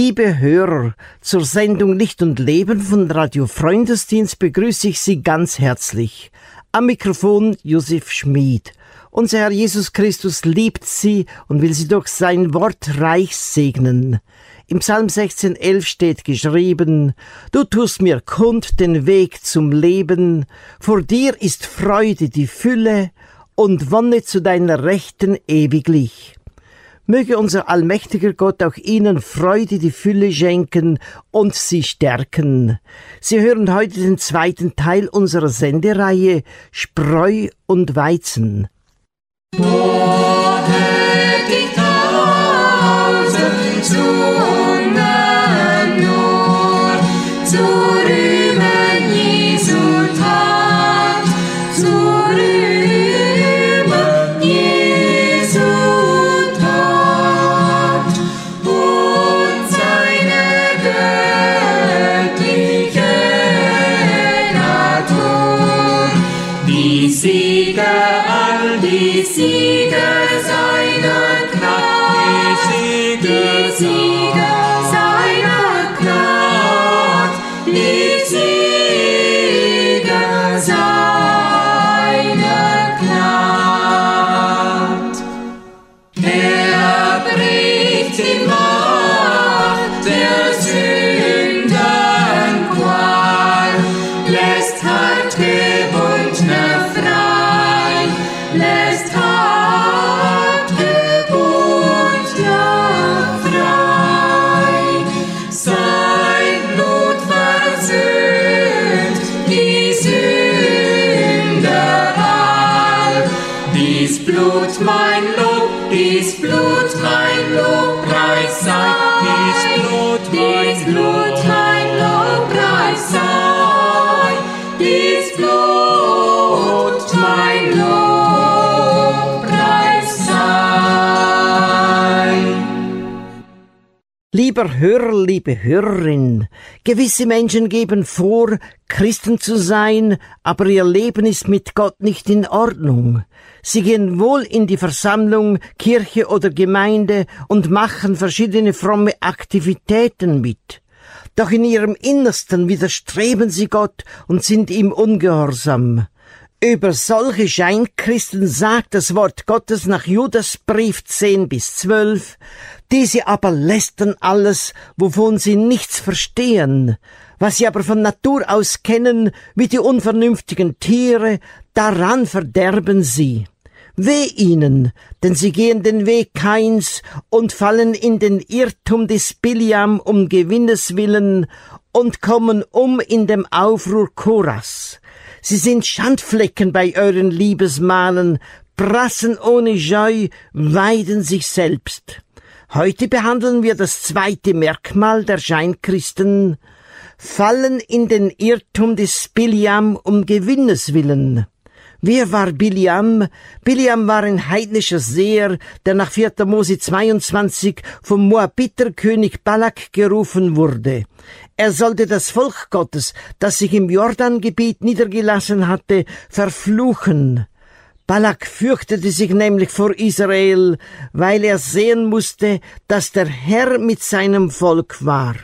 Liebe Hörer, zur Sendung Licht und Leben von Radio Freundesdienst begrüße ich Sie ganz herzlich. Am Mikrofon Josef Schmid. Unser Herr Jesus Christus liebt Sie und will Sie durch sein Wort reich segnen. Im Psalm 16,11 steht geschrieben: Du tust mir kund den Weg zum Leben, vor dir ist Freude die Fülle und Wonne zu deiner Rechten ewiglich. Möge unser allmächtiger Gott auch Ihnen Freude die Fülle schenken und Sie stärken. Sie hören heute den zweiten Teil unserer Sendereihe Spreu und Weizen. Lieber Hörer, liebe Hörerin, gewisse Menschen geben vor, Christen zu sein, aber ihr Leben ist mit Gott nicht in Ordnung. Sie gehen wohl in die Versammlung, Kirche oder Gemeinde und machen verschiedene fromme Aktivitäten mit. Doch in ihrem Innersten widerstreben sie Gott und sind ihm ungehorsam. Über solche Scheinkristen sagt das Wort Gottes nach Judasbrief 10-12, diese aber lästern alles, wovon sie nichts verstehen, was sie aber von Natur aus kennen, wie die unvernünftigen Tiere, daran verderben sie. Weh ihnen, denn sie gehen den Weg Kains und fallen in den Irrtum des Biliam um Gewinnes willen und kommen um in dem Aufruhr Koras. Sie sind Schandflecken bei euren Liebesmahlen, prassen ohne Scheu, weiden sich selbst. Heute behandeln wir das zweite Merkmal der Scheinkristen, fallen in den Irrtum des Biliam um Gewinnes willen. Wer war Biliam? Biliam war ein heidnischer Seher, der nach 4. Mose 22 vom Moabiterkönig Balak gerufen wurde. Er sollte das Volk Gottes, das sich im Jordangebiet niedergelassen hatte, verfluchen. Balak fürchtete sich nämlich vor Israel, weil er sehen musste, dass der Herr mit seinem Volk war.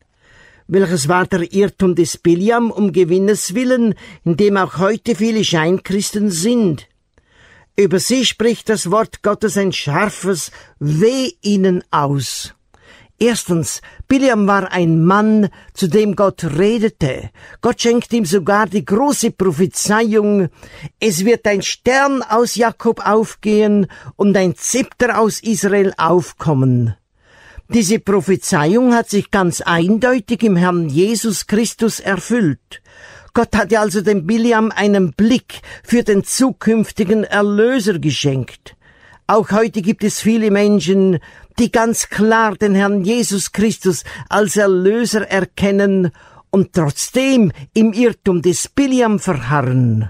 Welches war der Irrtum des Biliam um Gewinnes willen, in dem auch heute viele Scheinkristen sind? Über sie spricht das Wort Gottes ein scharfes Weh ihnen aus. Erstens, Biliam war ein Mann, zu dem Gott redete. Gott schenkt ihm sogar die große Prophezeiung: Es wird ein Stern aus Jakob aufgehen und ein Zepter aus Israel aufkommen. Diese Prophezeiung hat sich ganz eindeutig im Herrn Jesus Christus erfüllt. Gott hatte also dem Biliam einen Blick für den zukünftigen Erlöser geschenkt. Auch heute gibt es viele Menschen, die ganz klar den Herrn Jesus Christus als Erlöser erkennen und trotzdem im Irrtum des Biliam verharren.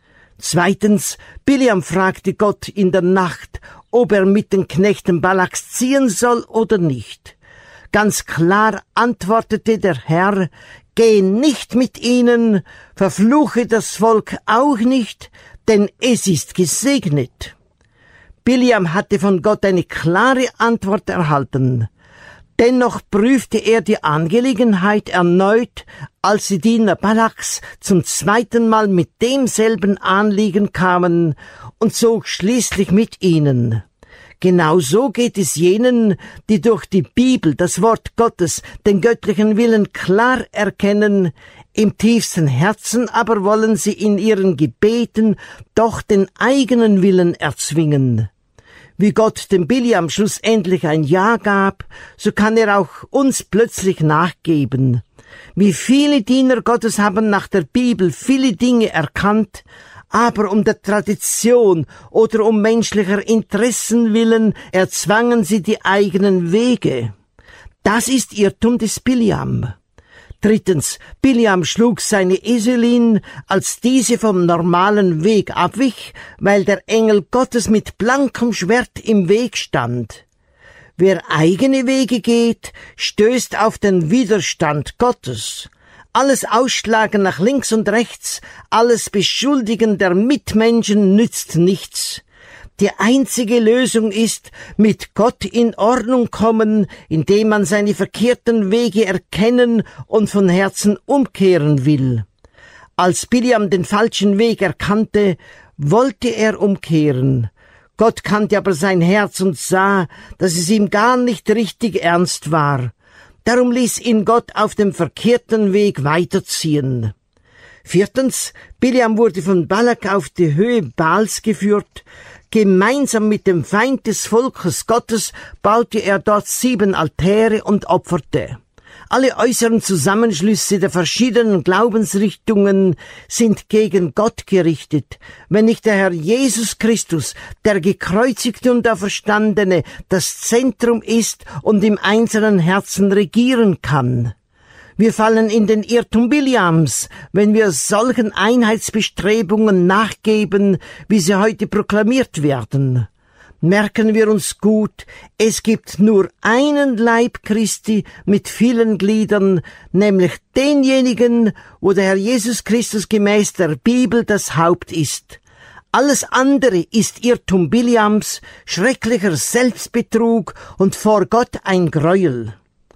Zweitens, Biliam fragte Gott in der Nacht, ob er mit den Knechten Balaks ziehen soll oder nicht. Ganz klar antwortete der Herr: Geh nicht mit ihnen, verfluche das Volk auch nicht, denn es ist gesegnet. Biliam hatte von Gott eine klare Antwort erhalten. Dennoch prüfte er die Angelegenheit erneut, als die Diener Balaks zum zweiten Mal mit demselben Anliegen kamen und zog schließlich mit ihnen. Genauso geht es jenen, die durch die Bibel, das Wort Gottes, den göttlichen Willen klar erkennen, im tiefsten Herzen aber wollen sie in ihren Gebeten doch den eigenen Willen erzwingen. Wie Gott dem Biliam schlussendlich ein Ja gab, so kann er auch uns plötzlich nachgeben. Wie viele Diener Gottes haben nach der Bibel viele Dinge erkannt, aber um der Tradition oder um menschlicher Interessen willen erzwangen sie die eigenen Wege. Das ist Irrtum des Biliam. Drittens, Biliam schlug seine Eselin, als diese vom normalen Weg abwich, weil der Engel Gottes mit blankem Schwert im Weg stand. Wer eigene Wege geht, stößt auf den Widerstand Gottes. Alles Ausschlagen nach links und rechts, alles Beschuldigen der Mitmenschen nützt nichts. Die einzige Lösung ist, mit Gott in Ordnung kommen, indem man seine verkehrten Wege erkennen und von Herzen umkehren will. Als Biliam den falschen Weg erkannte, wollte er umkehren. Gott kannte aber sein Herz und sah, dass es ihm gar nicht richtig ernst war. Darum ließ ihn Gott auf dem verkehrten Weg weiterziehen. Viertens, Biliam wurde von Balak auf die Höhe Baals geführt. Gemeinsam mit dem Feind des Volkes Gottes baute er dort 7 Altäre und opferte. Alle äußeren Zusammenschlüsse der verschiedenen Glaubensrichtungen sind gegen Gott gerichtet. Wenn nicht der Herr Jesus Christus, der Gekreuzigte und Auferstandene, das Zentrum ist und im einzelnen Herzen regieren kann. Wir fallen in den Irrtum Biliams, wenn wir solchen Einheitsbestrebungen nachgeben, wie sie heute proklamiert werden. Merken wir uns gut, es gibt nur einen Leib Christi mit vielen Gliedern, nämlich denjenigen, wo der Herr Jesus Christus gemäß der Bibel das Haupt ist. Alles andere ist Irrtum Biliams, schrecklicher Selbstbetrug und vor Gott ein Gräuel.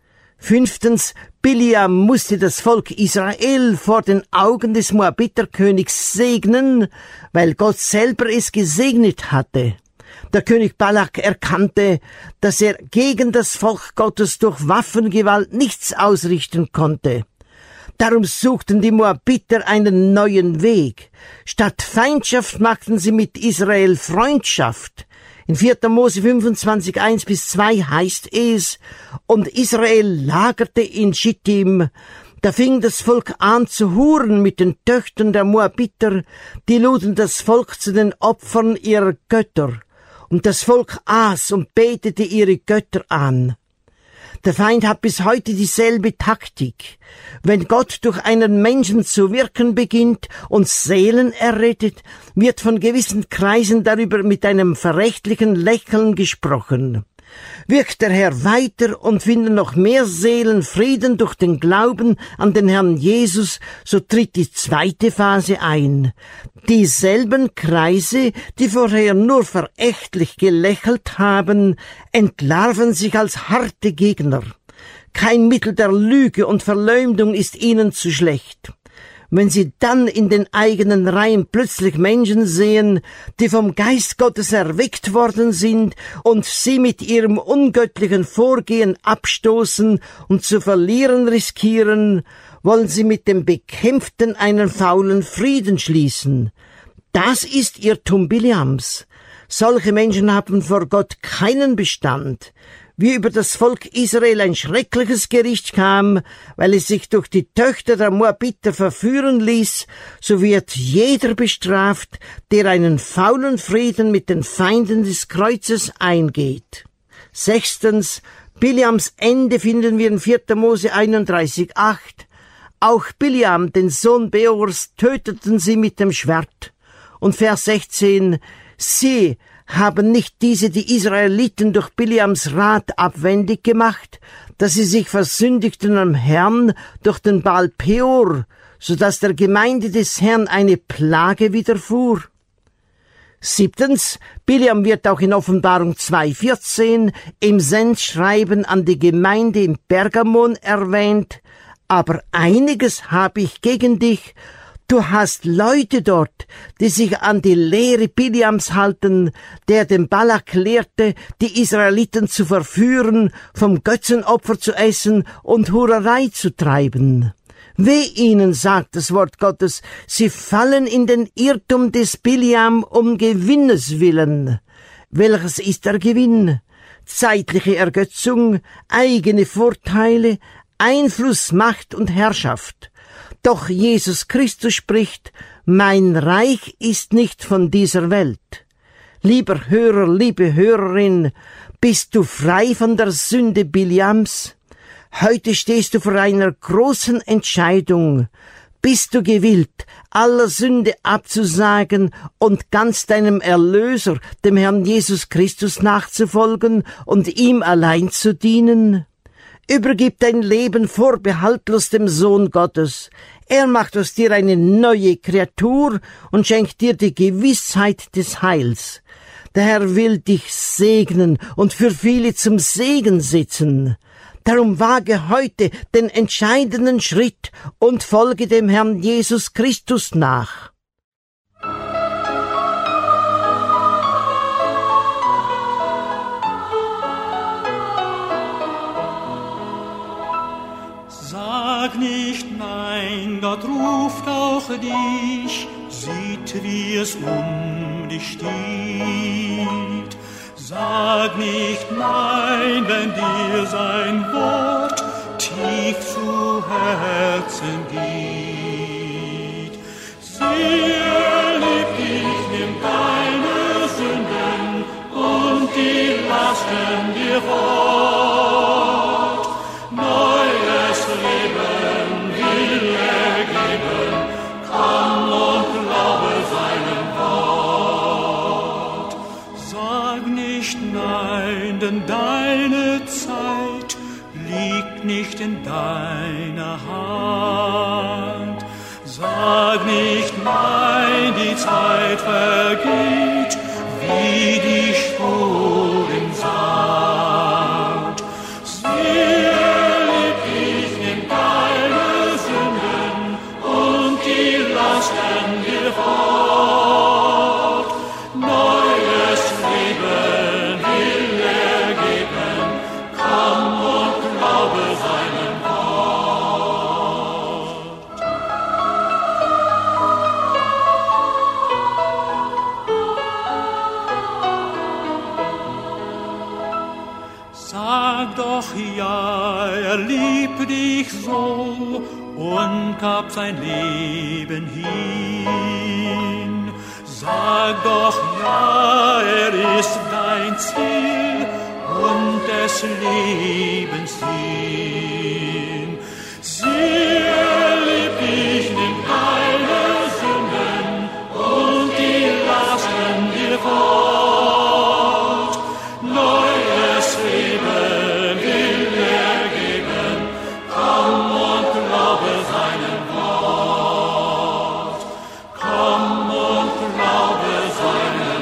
Fünftens, Biliam musste das Volk Israel vor den Augen des Moabiterkönigs segnen, weil Gott selber es gesegnet hatte. Der König Balak erkannte, dass er gegen das Volk Gottes durch Waffengewalt nichts ausrichten konnte. Darum suchten die Moabiter einen neuen Weg. Statt Feindschaft machten sie mit Israel Freundschaft. In 4. Mose 25, 1-2 heißt es, und Israel lagerte in Schittim. Da fing das Volk an zu huren mit den Töchtern der Moabiter, die luden das Volk zu den Opfern ihrer Götter. Und das Volk aß und betete ihre Götter an. Der Feind hat bis heute dieselbe Taktik. Wenn Gott durch einen Menschen zu wirken beginnt und Seelen errettet, wird von gewissen Kreisen darüber mit einem verächtlichen Lächeln gesprochen. Wirkt der Herr weiter und finden noch mehr Seelen Frieden durch den Glauben an den Herrn Jesus, so tritt die zweite Phase ein. Dieselben Kreise, die vorher nur verächtlich gelächelt haben, entlarven sich als harte Gegner. Kein Mittel der Lüge und Verleumdung ist ihnen zu schlecht. Wenn sie dann in den eigenen Reihen plötzlich Menschen sehen, die vom Geist Gottes erweckt worden sind und sie mit ihrem ungöttlichen Vorgehen abstoßen und zu verlieren riskieren, wollen sie mit dem Bekämpften einen faulen Frieden schließen. Das ist Irrtum Biliams. Solche Menschen haben vor Gott keinen Bestand. Wie über das Volk Israel ein schreckliches Gericht kam, weil es sich durch die Töchter der Moabiter verführen ließ, so wird jeder bestraft, der einen faulen Frieden mit den Feinden des Kreuzes eingeht. Sechstens, Biliams Ende finden wir in 4. Mose 31,8. Auch Biliam, den Sohn Beors, töteten sie mit dem Schwert. Und Vers 16, sie haben nicht diese die Israeliten durch Biliams Rat abwendig gemacht, dass sie sich versündigten am Herrn durch den Baal Peor, so dass der Gemeinde des Herrn eine Plage widerfuhr? 7. Biliam wird auch in Offenbarung 2,14 im Sendschreiben an die Gemeinde in Pergamon erwähnt. Aber einiges habe ich gegen dich. Du hast Leute dort, die sich an die Lehre Biliams halten, der den Balak lehrte, die Israeliten zu verführen, vom Götzenopfer zu essen und Hurerei zu treiben. Weh ihnen, sagt das Wort Gottes, sie fallen in den Irrtum des Biliam um Gewinnes willen. Welches ist der Gewinn? Zeitliche Ergötzung, eigene Vorteile, Einfluss, Macht und Herrschaft. Doch Jesus Christus spricht, mein Reich ist nicht von dieser Welt. Lieber Hörer, liebe Hörerin, bist du frei von der Sünde Biliams? Heute stehst du vor einer großen Entscheidung. Bist du gewillt, aller Sünde abzusagen und ganz deinem Erlöser, dem Herrn Jesus Christus, nachzufolgen und ihm allein zu dienen? Übergib dein Leben vorbehaltlos dem Sohn Gottes. Er macht aus dir eine neue Kreatur und schenkt dir die Gewissheit des Heils. Der Herr will dich segnen und für viele zum Segen setzen. Darum wage heute den entscheidenden Schritt und folge dem Herrn Jesus Christus nach. Sag nicht nein, Gott ruft auch dich, sieht, wie es um dich steht. Sag nicht nein, wenn dir sein Wort tief zu Herzen geht. Siehe, lieb dich, nimm deine Sünden und die Lasten dir fort. Neues Leben will er geben, komm und glaube seinem Wort. Sag nicht nein, denn deine Zeit liegt nicht in deiner Hand. Sag nicht nein, die Zeit vergeht, wie die Spur im Sand. Siehe, lieb ich, nimm deine Sünden und die Lasten dir fort. Neues Leben will er geben, komm und glaube seinem Wort. Sag doch ja, er liebt dich so und gab sein Leben hin. Sag doch ja, er ist dein Ziel und des Lebens Sinn. Siehe, lieb ich, nimm deine Sünden und die Lasten dir fort. Neues Leben will er geben, komm und glaube seinem Wort. Komm und glaube seinem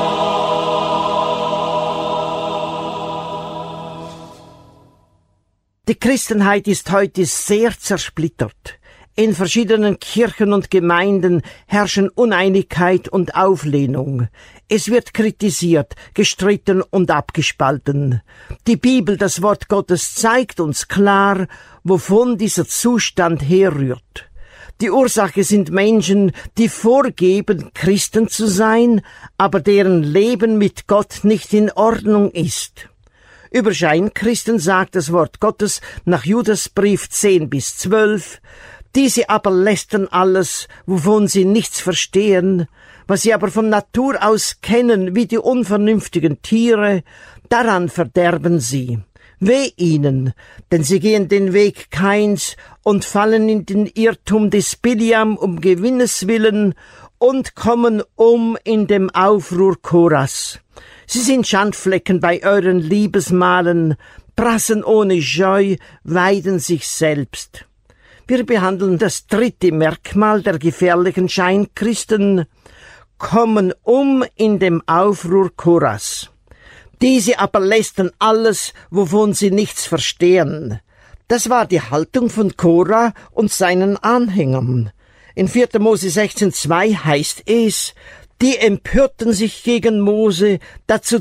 Wort. Die Christenheit ist heute sehr zersplittert. In verschiedenen Kirchen und Gemeinden herrschen Uneinigkeit und Auflehnung. Es wird kritisiert, gestritten und abgespalten. Die Bibel, das Wort Gottes, zeigt uns klar, wovon dieser Zustand herrührt. Die Ursache sind Menschen, die vorgeben, Christen zu sein, aber deren Leben mit Gott nicht in Ordnung ist. Über Scheinkristen sagt das Wort Gottes nach Judasbrief 10-12, diese aber lästern alles, wovon sie nichts verstehen, was sie aber von Natur aus kennen wie die unvernünftigen Tiere, daran verderben sie. Weh ihnen, denn sie gehen den Weg Kains und fallen in den Irrtum des Biliam um Gewinnes willen und kommen um in dem Aufruhr Koras. Sie sind Schandflecken bei euren Liebesmalen, prassen ohne Scheu, weiden sich selbst. Wir behandeln das dritte Merkmal der gefährlichen Scheinkristen. kommen um in dem Aufruhr Koras. Diese aber lästern alles, wovon sie nichts verstehen. Das war die Haltung von Korah und seinen Anhängern. In 4. Mose 16,2 heißt es, die empörten sich gegen Mose, dazu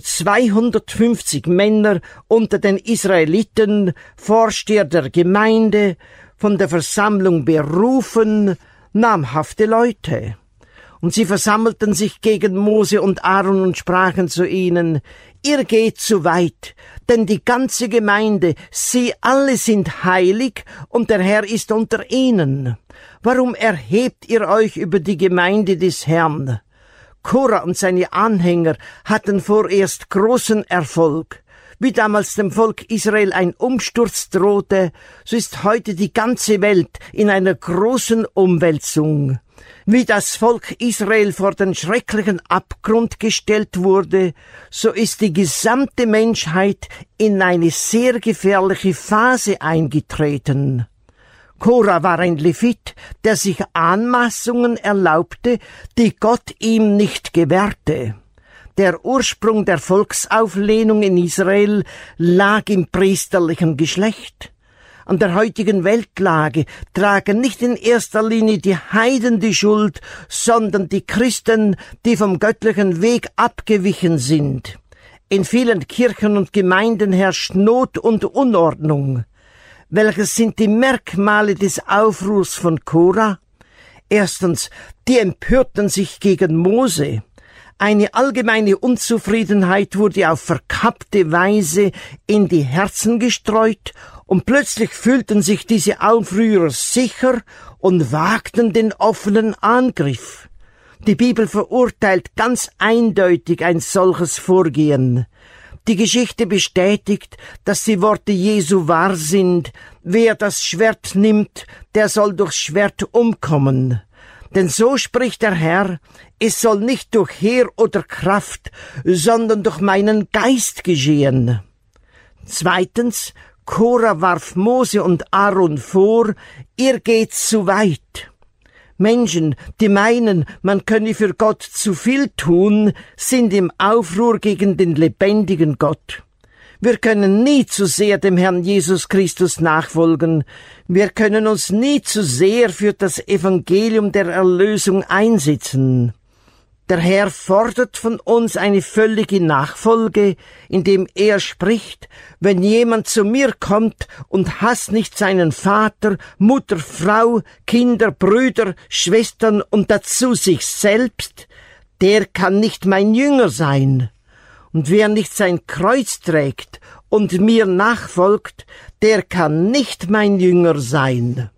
250 Männer unter den Israeliten, Vorsteher der Gemeinde, von der Versammlung berufen, namhafte Leute. Und sie versammelten sich gegen Mose und Aaron und sprachen zu ihnen, ihr geht zu weit, denn die ganze Gemeinde, sie alle sind heilig und der Herr ist unter ihnen. Warum erhebt ihr euch über die Gemeinde des Herrn? Korah und seine Anhänger hatten vorerst großen Erfolg. Wie damals dem Volk Israel ein Umsturz drohte, so ist heute die ganze Welt in einer großen Umwälzung. Wie das Volk Israel vor den schrecklichen Abgrund gestellt wurde, so ist die gesamte Menschheit in eine sehr gefährliche Phase eingetreten. Korah war ein Levit, der sich Anmaßungen erlaubte, die Gott ihm nicht gewährte. Der Ursprung der Volksauflehnung in Israel lag im priesterlichen Geschlecht. An der heutigen Weltlage tragen nicht in erster Linie die Heiden die Schuld, sondern die Christen, die vom göttlichen Weg abgewichen sind. In vielen Kirchen und Gemeinden herrscht Not und Unordnung. Welches sind die Merkmale des Aufruhrs von Korah? Erstens, die empörten sich gegen Mose. Eine allgemeine Unzufriedenheit wurde auf verkappte Weise in die Herzen gestreut und plötzlich fühlten sich diese Aufrührer sicher und wagten den offenen Angriff. Die Bibel verurteilt ganz eindeutig ein solches Vorgehen. Die Geschichte bestätigt, dass die Worte Jesu wahr sind. Wer das Schwert nimmt, der soll durchs Schwert umkommen. Denn so spricht der Herr, es soll nicht durch Heer oder Kraft, sondern durch meinen Geist geschehen. Zweitens, Korah warf Mose und Aaron vor, ihr geht zu weit. Menschen, die meinen, man könne für Gott zu viel tun, sind im Aufruhr gegen den lebendigen Gott. Wir können nie zu sehr dem Herrn Jesus Christus nachfolgen. Wir können uns nie zu sehr für das Evangelium der Erlösung einsetzen. Der Herr fordert von uns eine völlige Nachfolge, indem er spricht, wenn jemand zu mir kommt und hasst nicht seinen Vater, Mutter, Frau, Kinder, Brüder, Schwestern und dazu sich selbst, der kann nicht mein Jünger sein. Und wer nicht sein Kreuz trägt und mir nachfolgt, der kann nicht mein Jünger sein.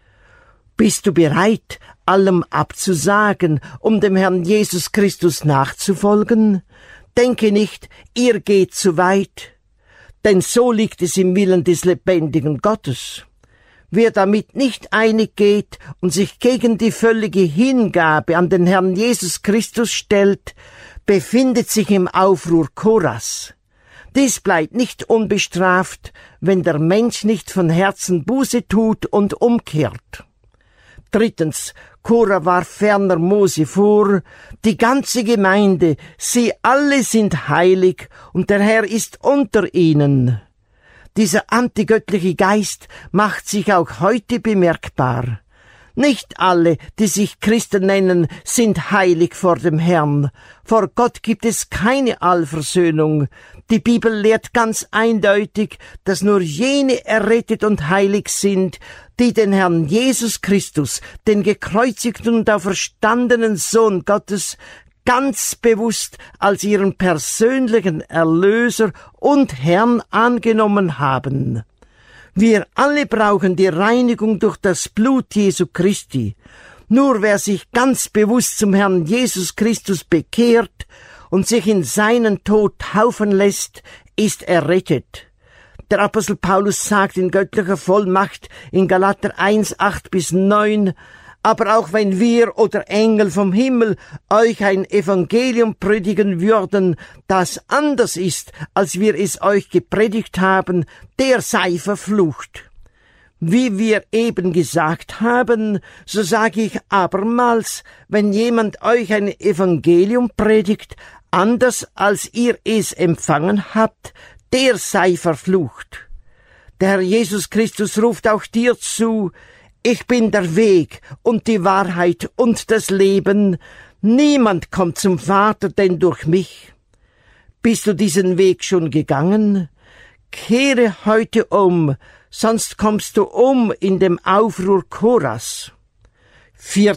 Bist du bereit, allem abzusagen, um dem Herrn Jesus Christus nachzufolgen? Denke nicht, ihr geht zu weit, denn so liegt es im Willen des lebendigen Gottes. Wer damit nicht einig geht und sich gegen die völlige Hingabe an den Herrn Jesus Christus stellt, befindet sich im Aufruhr Korahs. Dies bleibt nicht unbestraft, wenn der Mensch nicht von Herzen Buße tut und umkehrt. Drittens, Korah warf ferner Mose vor, die ganze Gemeinde, sie alle sind heilig und der Herr ist unter ihnen. Dieser antigöttliche Geist macht sich auch heute bemerkbar. Nicht alle, die sich Christen nennen, sind heilig vor dem Herrn. Vor Gott gibt es keine Allversöhnung. Die Bibel lehrt ganz eindeutig, dass nur jene errettet und heilig sind, die den Herrn Jesus Christus, den gekreuzigten und auferstandenen Sohn Gottes, ganz bewusst als ihren persönlichen Erlöser und Herrn angenommen haben. Wir alle brauchen die Reinigung durch das Blut Jesu Christi. Nur wer sich ganz bewusst zum Herrn Jesus Christus bekehrt und sich in seinen Tod taufen lässt, ist errettet. Der Apostel Paulus sagt in göttlicher Vollmacht in Galater 1, 8-9, aber auch wenn wir oder Engel vom Himmel euch ein Evangelium predigen würden, das anders ist, als wir es euch gepredigt haben, der sei verflucht. Wie wir eben gesagt haben, so sage ich abermals, wenn jemand euch ein Evangelium predigt, anders als ihr es empfangen habt, der sei verflucht. Der Herr Jesus Christus ruft auch dir zu: Ich bin der Weg und die Wahrheit und das Leben. Niemand kommt zum Vater denn durch mich. Bist du diesen Weg schon gegangen? Kehre heute um, sonst kommst du um in dem Aufruhr Koras. 4.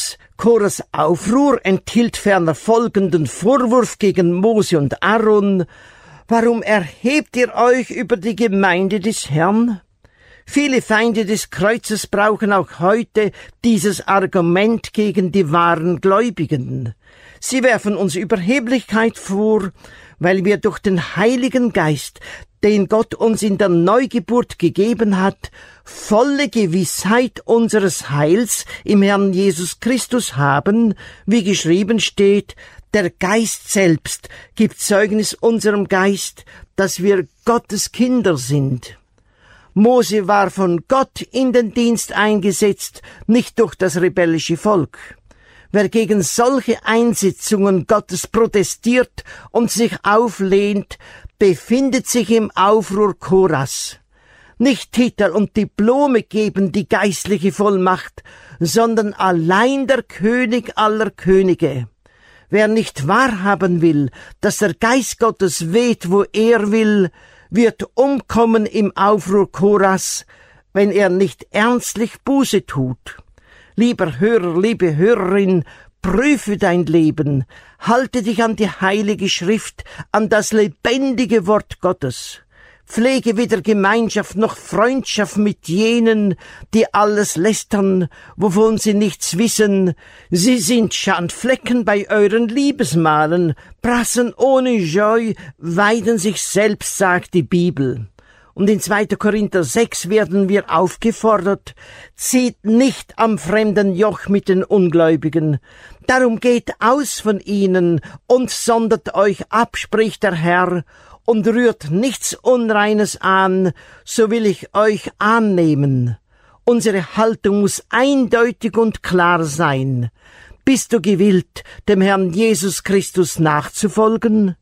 Koras Aufruhr enthielt ferner folgenden Vorwurf gegen Mose und Aaron: Warum erhebt ihr euch über die Gemeinde des Herrn? Viele Feinde des Kreuzes brauchen auch heute dieses Argument gegen die wahren Gläubigen. Sie werfen uns Überheblichkeit vor, weil wir durch den Heiligen Geist, den Gott uns in der Neugeburt gegeben hat, volle Gewissheit unseres Heils im Herrn Jesus Christus haben, wie geschrieben steht: Der Geist selbst gibt Zeugnis unserem Geist, dass wir Gottes Kinder sind. Mose war von Gott in den Dienst eingesetzt, nicht durch das rebellische Volk. Wer gegen solche Einsetzungen Gottes protestiert und sich auflehnt, befindet sich im Aufruhr Koras. Nicht Titel und Diplome geben die geistliche Vollmacht, sondern allein der König aller Könige. Wer nicht wahrhaben will, dass der Geist Gottes weht, wo er will, wird umkommen im Aufruhr Koras, wenn er nicht ernstlich Buße tut. Lieber Hörer, liebe Hörerin, prüfe dein Leben, halte dich an die Heilige Schrift, an das lebendige Wort Gottes. Pflege weder Gemeinschaft noch Freundschaft mit jenen, die alles lästern, wovon sie nichts wissen. Sie sind Schandflecken bei euren Liebesmahlen, prassen ohne Scheu, weiden sich selbst, sagt die Bibel. Und in 2. Korinther 6 werden wir aufgefordert: Zieht nicht am fremden Joch mit den Ungläubigen. Darum geht aus von ihnen und sondert euch ab, spricht der Herr, und rührt nichts Unreines an, so will ich euch annehmen. Unsere Haltung muss eindeutig und klar sein. Bist du gewillt, dem Herrn Jesus Christus nachzufolgen?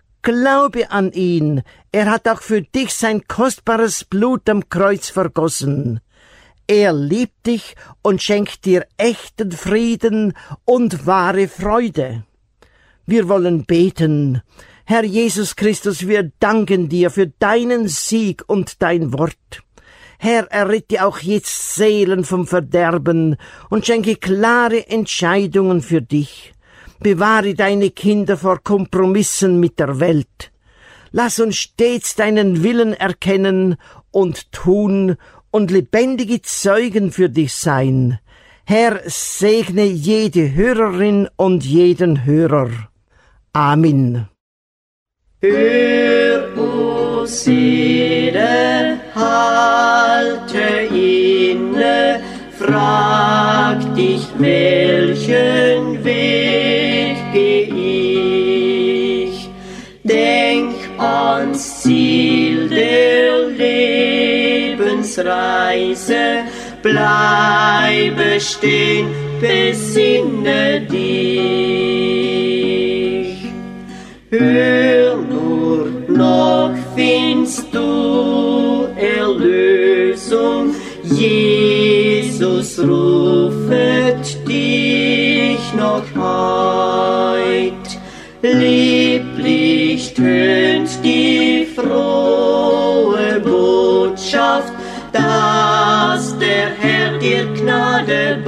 Glaube an ihn, er hat auch für dich sein kostbares Blut am Kreuz vergossen. Er liebt dich und schenkt dir echten Frieden und wahre Freude. Wir wollen beten. Herr Jesus Christus, wir danken dir für deinen Sieg und dein Wort. Herr, errette auch jetzt Seelen vom Verderben und schenke klare Entscheidungen für dich. Bewahre deine Kinder vor Kompromissen mit der Welt. Lass uns stets deinen Willen erkennen und tun und lebendige Zeugen für dich sein. Herr, segne jede Hörerin und jeden Hörer. Amen. Hör, o Seele, halte inne, frag dich, welchen Weg geh ich? Denk ans Ziel der Lebensreise, bleibe stehen, besinne dich. Hör nur, noch findest du Erlösung, Jesus rufet dich noch heut. Lieblich tönt die frohe Botschaft, dass der Herr dir Gnade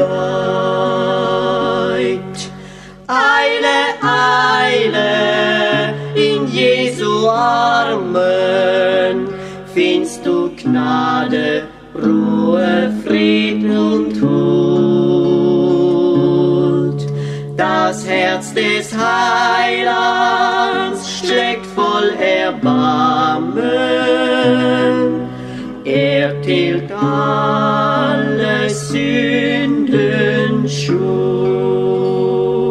beut. Eile, eile, in Jesu Armen findest du Gnade, Ruhe, Frieden und Huld. Das Herz des Heilands schlägt voll Erbarmen, er tilgt alle Sünden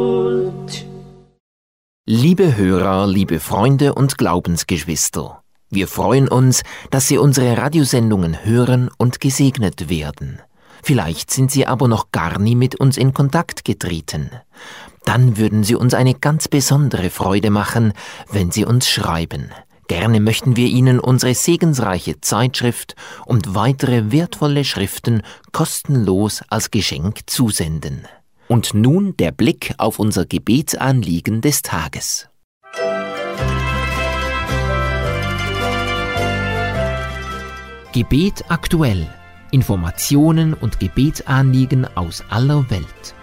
Schuld. Liebe Hörer, liebe Freunde und Glaubensgeschwister, Wir freuen uns, dass Sie unsere Radiosendungen hören und gesegnet werden. Vielleicht sind Sie aber noch gar nie mit uns in Kontakt getreten. Dann würden Sie uns eine ganz besondere Freude machen, wenn Sie uns schreiben. Gerne möchten wir Ihnen unsere segensreiche Zeitschrift und weitere wertvolle Schriften kostenlos als Geschenk zusenden. Und nun der Blick auf unser Gebetsanliegen des Tages. Gebet aktuell. Informationen und Gebetsanliegen aus aller Welt.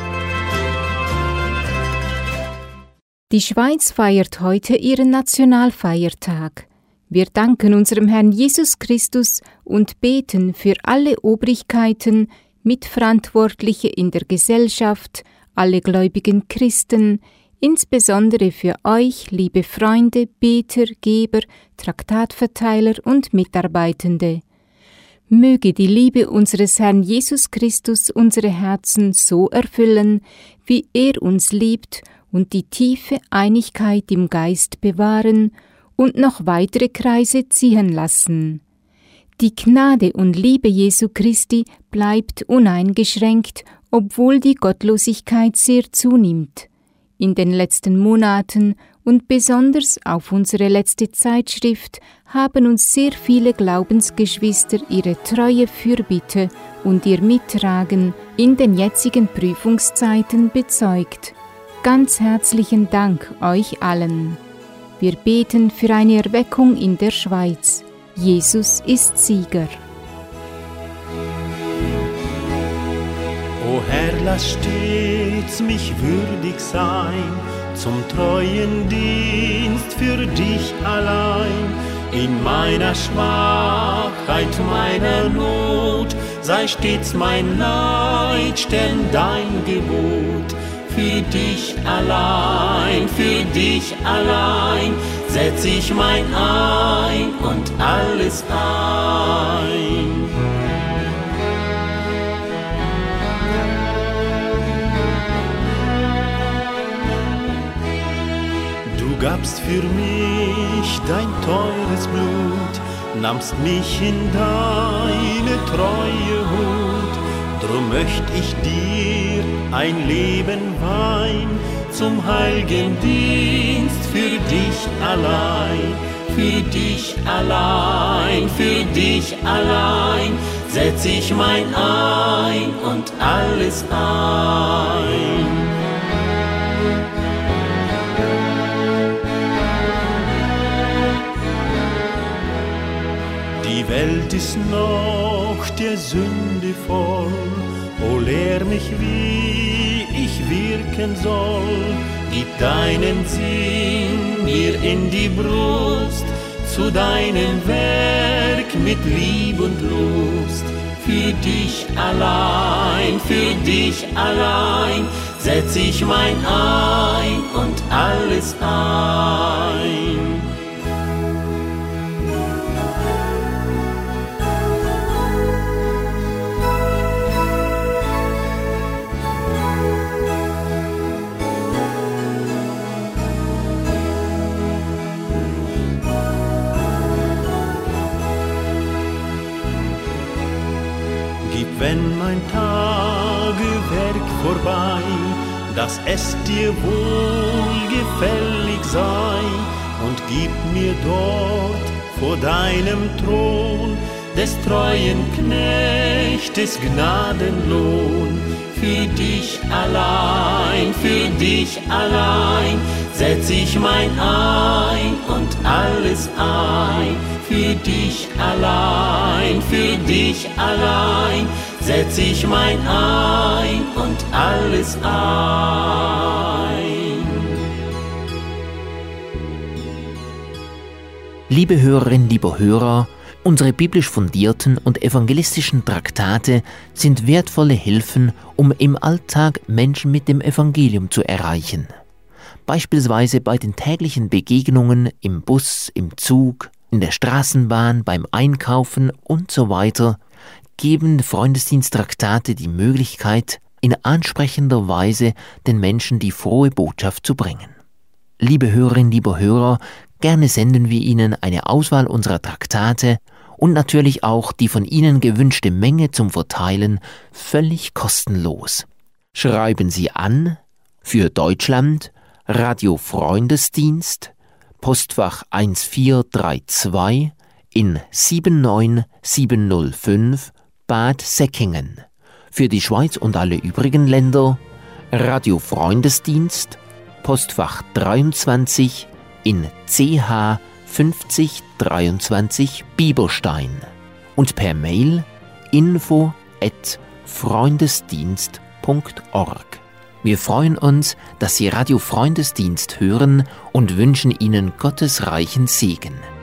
Die Schweiz feiert heute ihren Nationalfeiertag. Wir danken unserem Herrn Jesus Christus und beten für alle Obrigkeiten, Mitverantwortliche in der Gesellschaft, alle gläubigen Christen, insbesondere für euch, liebe Freunde, Beter, Geber, Traktatverteiler und Mitarbeitende. Möge die Liebe unseres Herrn Jesus Christus unsere Herzen so erfüllen, wie er uns liebt, und die tiefe Einigkeit im Geist bewahren und noch weitere Kreise ziehen lassen. Die Gnade und Liebe Jesu Christi bleibt uneingeschränkt, obwohl die Gottlosigkeit sehr zunimmt. In den letzten Monaten und besonders auf unsere letzte Zeitschrift haben uns sehr viele Glaubensgeschwister ihre treue Fürbitte und ihr Mittragen in den jetzigen Prüfungszeiten bezeugt. Ganz herzlichen Dank euch allen. Wir beten für eine Erweckung in der Schweiz. Jesus ist Sieger. O Herr, lass stets mich würdig sein, zum treuen Dienst für dich allein. In meiner Schwachheit, meiner Not, sei stets mein Leitstern dein Gebot. Für dich allein, setz ich mein Ein und alles ein. Du gabst für mich dein teures Blut, nahmst mich in deine treue Hut. Drum möcht ich dir ein Leben weihen, zum heiligen Dienst für dich allein. Für dich allein, setz ich mein Ein und alles ein. Die Welt ist noch der Sünde voll, o lehr mich, wie ich wirken soll. Gib deinen Sinn mir in die Brust, zu deinem Werk mit Lieb und Lust. Für dich allein, setz ich mein Ein und alles ein. Wenn mein Tagewerk vorbei, dass es dir wohlgefällig sei, und gib mir dort vor deinem Thron des treuen Knechtes Gnadenlohn. Für dich allein, setz ich mein Ein und alles ein. Für dich allein, setz ich mein Ein und alles ein. Liebe Hörerinnen, lieber Hörer, unsere biblisch fundierten und evangelistischen Traktate sind wertvolle Hilfen, um im Alltag Menschen mit dem Evangelium zu erreichen. Beispielsweise bei den täglichen Begegnungen im Bus, im Zug, in der Straßenbahn, beim Einkaufen und so weiter, geben Freundesdiensttraktate die Möglichkeit, in ansprechender Weise den Menschen die frohe Botschaft zu bringen. Liebe Hörerinnen, lieber Hörer, Gerne senden wir Ihnen eine Auswahl unserer Traktate und natürlich auch die von Ihnen gewünschte Menge zum Verteilen völlig kostenlos. Schreiben Sie an für Deutschland Radio Freundesdienst, Postfach 1432 in 79705 Bad Säckingen. Für die Schweiz und alle übrigen Länder Radio Freundesdienst, Postfach 23 in CH 5023 Bieberstein und per Mail info@freundesdienst.org. Wir freuen uns, dass Sie Radio Freundesdienst hören und wünschen Ihnen Gottes reichen Segen.